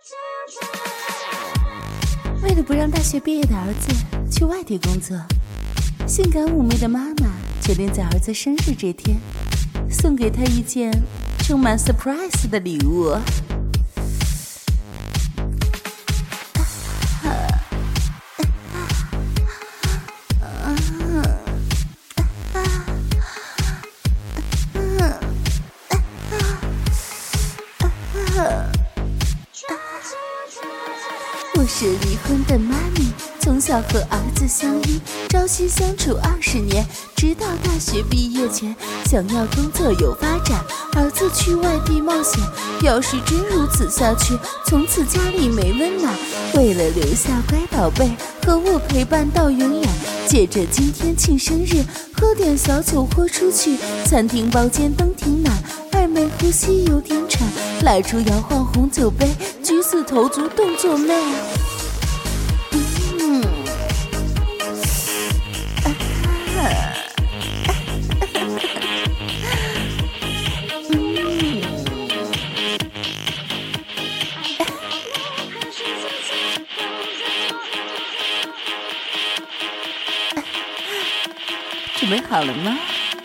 为了不让大学毕业的儿子去外地工作，性感妩媚的妈妈决定在儿子生日这天送给他一件充满 surprise 的礼物。我是离婚的妈咪，从小和儿子相依，朝夕相处20年，直到大学毕业前，想要工作有发展，儿子去外地冒险。要是真如此下去，从此家里没温暖。为了留下乖宝贝和我陪伴到永远，借着今天庆生日，喝点小酒豁出去。餐厅包间灯挺暖，暧昧呼吸有点喘，蜡烛摇晃红酒杯，橘子头足动作媚。准备好了吗？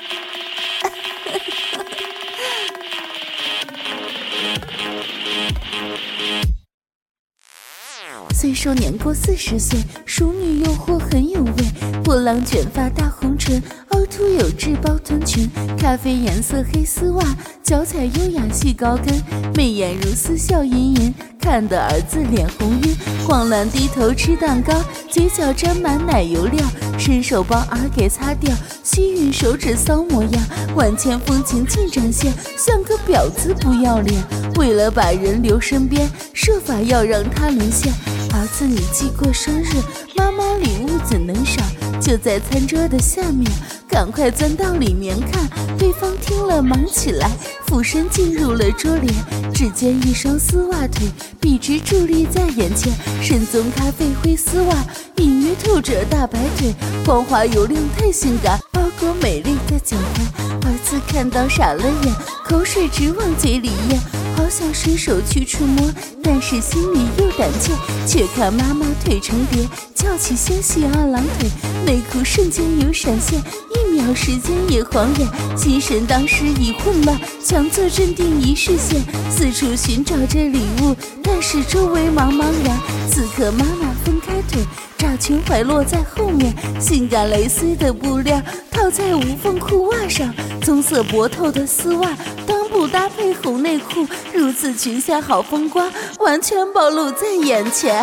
虽说年过40岁，熟女诱惑很有味。波浪卷发大红唇，凹凸有致包臀裙，咖啡颜色黑丝袜，脚踩优雅细高跟，媚眼如丝笑盈盈，看得儿子脸红晕，慌乱低头吃蛋糕，嘴角沾满奶油料，伸手帮儿给擦掉，吸吮手指骚模样，万千风情尽展现，像个婊子不要脸。为了把人留身边，设法要让他沦陷。儿子你记过生日，妈妈礼物怎能少？就在餐桌的下面，赶快钻到里面看。对方听了忙起来，俯身进入了桌帘，只见一双丝袜腿笔直伫立在眼前，深棕咖啡灰丝袜隐约透着大白腿，光滑油亮太性感，包裹美丽的脚踝。儿子看到傻了眼，口水直往嘴里咽，好想伸手去触摸，但是心里又胆怯。却看妈妈腿成蝶，翘起纤细二郎腿，内裤瞬间有闪现，1秒时间也晃眼，心神当时已混乱，强作镇定一视线，四处寻找着礼物，但是周围茫茫然。此刻妈妈分开腿，炸裙怀落在后面，性感蕾丝的布料套在无缝裤袜上，棕色薄透的丝袜裆部搭配红内裤，如此裙下好风光，完全暴露在眼前。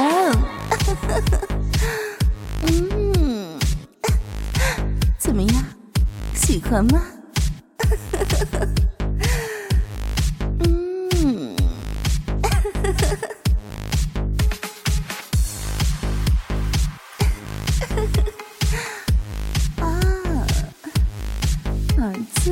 怎么样，喜欢吗？儿子，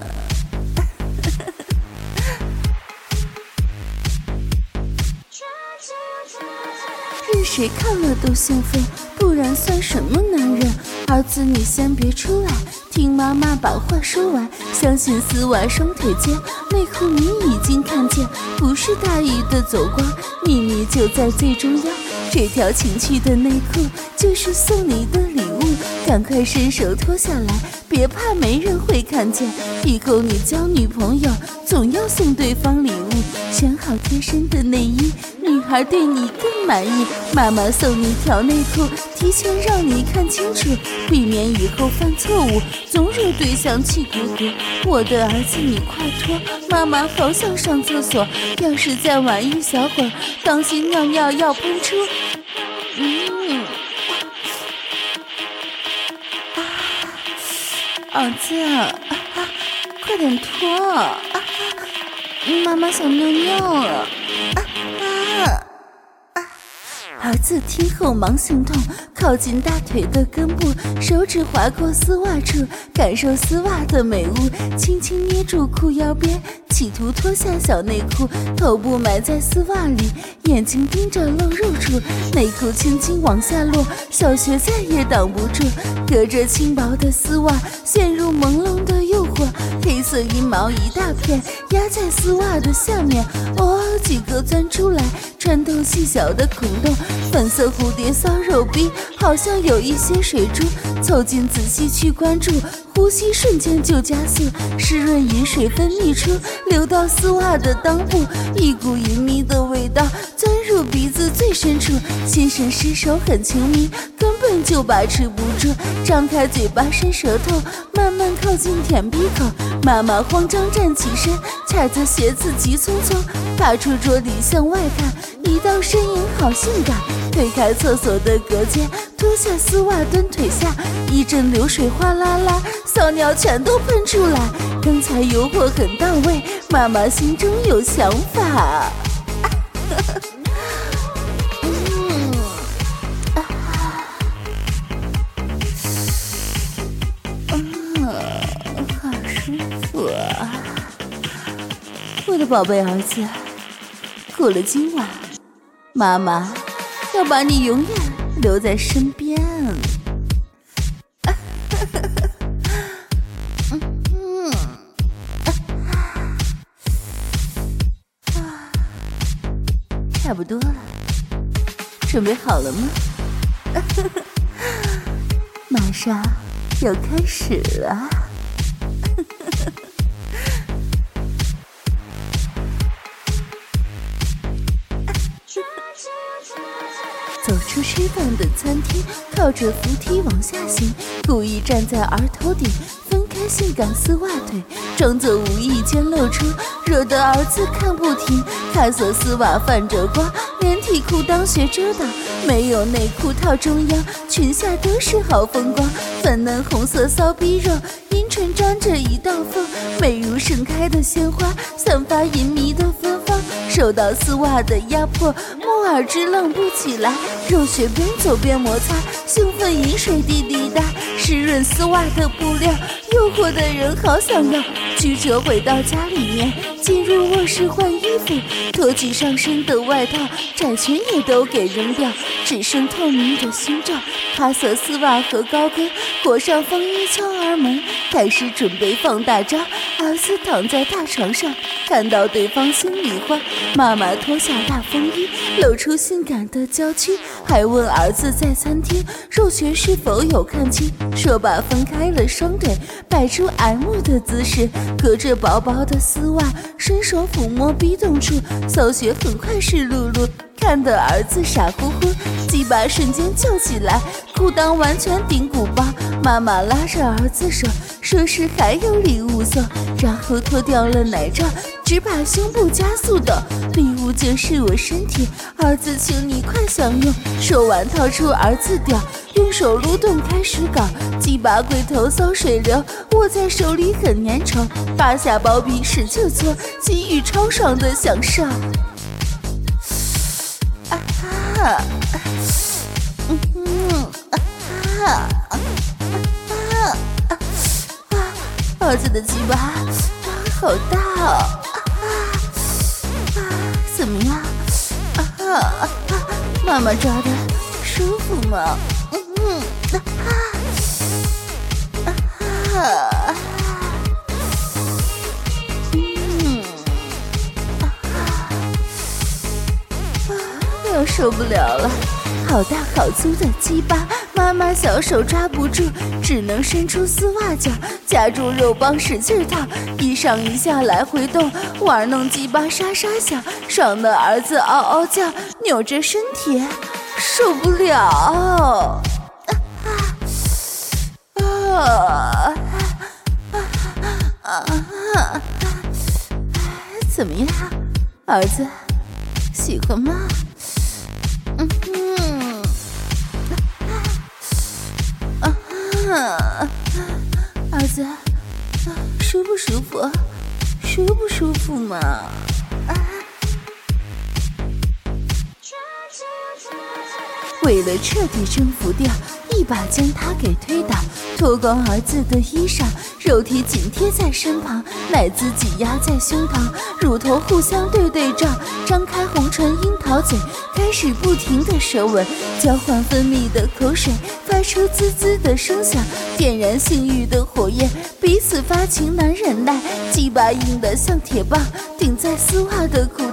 任谁看了都兴奋，不然算什么男人？儿子你先别出来，听妈妈把话说完。相信丝袜双腿间，内裤你已经看见，不是大意的走光，秘密就在最中央。这条情趣的内裤就是送你的礼物，赶快伸手脱下来，别怕没人会看见。以后你交女朋友总要送对方礼物，选好贴身的内衣，女孩对你更满意。妈妈送你条内裤，提前让你看清楚，避免以后犯错误，总惹对象气鼓鼓。我的儿子你快脱，妈妈好想上厕所，要是再晚一小会儿，当心尿尿要喷出。儿子，快点脱，妈妈想尿尿了。儿子听后忙心痛，靠近大腿的根部，手指划过丝袜处，感受丝袜的美物，轻轻捏住裤腰边，企图脱下小内裤，头部埋在丝袜里，眼睛盯着露肉处，内裤轻轻往下落，小穴再也挡不住，隔着轻薄的丝袜陷入朦胧的诱惑，黑色阴毛一大片压在丝袜的下面，几个侧钻出来，穿透细小的孔洞，粉色蝴蝶骚肉逼，好像有一些水珠。凑近仔细去关注，呼吸瞬间就加速，湿润饮水分泌出，流到丝袜的裆部，一股淫靡的味道钻入鼻子最深处，先生失手很轻迷，根本就把持不住，张开嘴巴伸舌头，慢慢靠近舔鼻口。妈妈慌张站起身，踩着鞋子急匆匆爬出桌底向外看，一道身影好性感，推开厕所的隔间，脱下丝袜蹲腿下，一阵流水哗啦啦，骚尿全都喷出来。刚才诱惑很到位，妈妈心中有想法。好舒服啊！我的宝贝儿子，过了今晚，妈妈要把你永远留在身边。差不多了，准备好了吗？马上要开始了。走出吃饭的餐厅，靠着扶梯往下行，故意站在儿头顶，分开性感丝袜腿，装作无意间露出，惹得儿子看不停。咖色丝袜泛着光，连体裤裆学遮挡，没有内裤套中央，裙下都是好风光。粉嫩红色骚逼肉，阴唇张着一道缝，美如盛开的鲜花，散发淫靡的芬芳。受到丝袜的压迫，木耳直愣不起来，肉血边走边摩擦，兴奋饮水滴滴答，湿润丝袜的布料，诱惑的人好想要。驱车回到家里面，进入卧室换衣服，脱去上身的外套，窄裙也都给扔掉，只剩透明的胸罩、咖色丝袜和高跟，裹上风衣敲儿门，开始准备放大招。儿子躺在大床上，看到对方心里慌，妈妈脱下大风衣，露出性感的娇躯，还问儿子在餐厅肉穴是否有看清，说罢分开了双腿，摆出 M 的姿势，隔着薄薄的丝袜，伸手抚摸逼洞处，骚穴很快是露露，看得儿子傻乎乎，鸡巴瞬间翘起来，裤裆完全顶鼓包。妈妈拉着儿子手，说是还有礼物送，然后脱掉了奶罩，只把胸部加速的礼物就是我身体，儿子请你快享用。说完掏出儿子屌，用手撸动开始搞，鸡巴龟头骚水流，握在手里很粘稠，扒下包皮使劲搓，给予超爽的享受。儿子的鸡巴好大哦！怎么样？妈妈抓的舒服吗？我受不了了，好大好粗的鸡巴，妈妈小手抓不住，只能伸出丝袜脚，夹住肉棒使劲套，一上一下来回动，玩弄鸡巴沙沙响，爽的儿子嗷嗷叫，扭着身体受不了。怎么样，儿子喜欢吗？儿子，舒不舒服？舒不舒服嘛？为了彻底征服掉，一把将他给推倒，脱光儿子的衣裳，肉体紧贴在身旁，奶子挤压在胸膛，乳头互相对照，张开红唇樱桃嘴，开始不停的舌吻，交换分泌的口水，发出滋滋的声响，点燃性欲的火焰，彼此发情难忍耐，鸡巴硬得像铁棒，顶在丝袜的裤裆，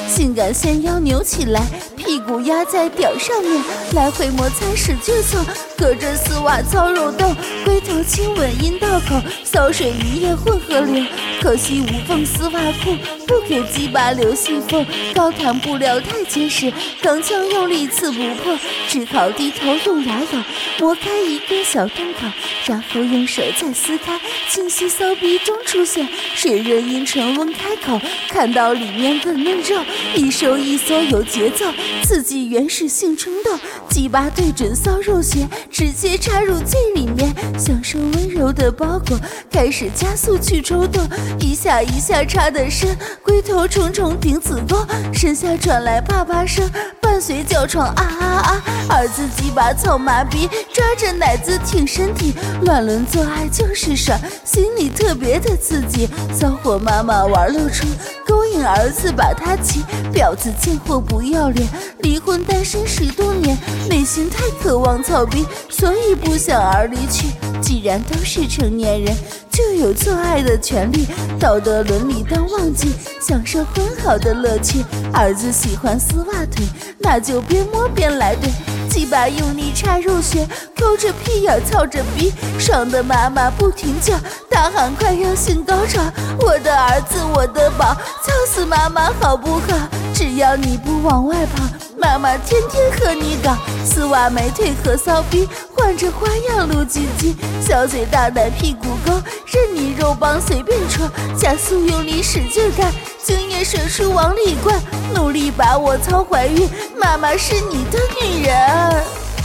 性感纤腰扭起来，屁股压在屌上面，来回摩擦使劲蹭，隔着丝袜操肉洞，龟头亲吻阴道口，骚水一夜混合流。可惜无缝丝袜裤不给鸡巴留细缝，高弹布料太结实，钢枪用力刺不破，只好低头用牙咬，磨开一个小洞口，然后用手再撕开，清晰骚逼中出现水润阴唇温开口，看到里面的嫩肉，一收一缩有节奏，刺激原始性冲动，鸡巴对准骚肉穴，直接插入最里面，享受温柔的包裹，开始加速去抽动，一下一下插得深，龟头重重顶子沟，身下传来啪啪声，伴随叫床啊啊啊，儿子鸡巴操麻痹，抓着奶子挺身体，乱伦做爱就是爽，心里特别的刺激，骚货妈妈玩露出，勾引儿子把他骑，婊子贱货不要脸，离婚单身10多年，内心太渴望操逼，所以不想儿离去，既然都是成年人，就有做爱的权利，道德伦理当忘记，享受婚好的乐趣，儿子喜欢丝袜腿，那就边摸边来对，鸡巴用力插入穴，抠着屁眼操着逼，爽的妈妈不停叫，大喊快要性高潮，我的儿子我的宝，操死妈妈好不好？只要你不往外跑，妈妈天天和你搞，丝袜美腿和骚逼，换着花样撸鸡鸡，小嘴大奶屁股沟，任你肉棒随便戳，加速用力使劲干，精液水出往里灌，努力把我操怀孕，妈妈是你的女人。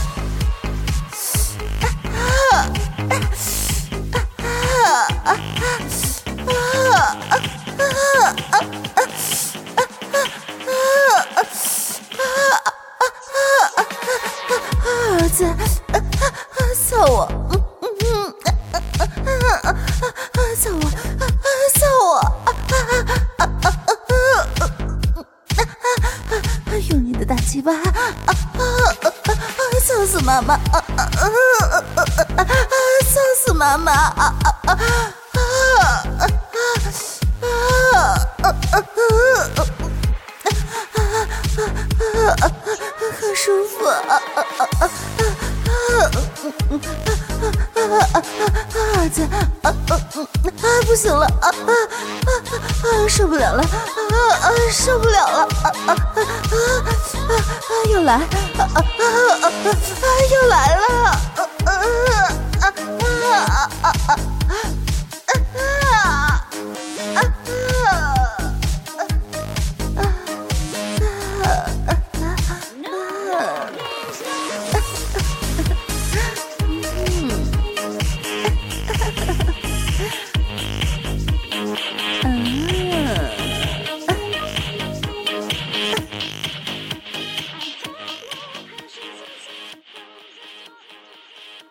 儿子，操我，操我，操我，用你的大鸡巴，操死妈妈，操死妈妈，好舒服，儿子，不行了，受不了了，受不了了，又来，又来了。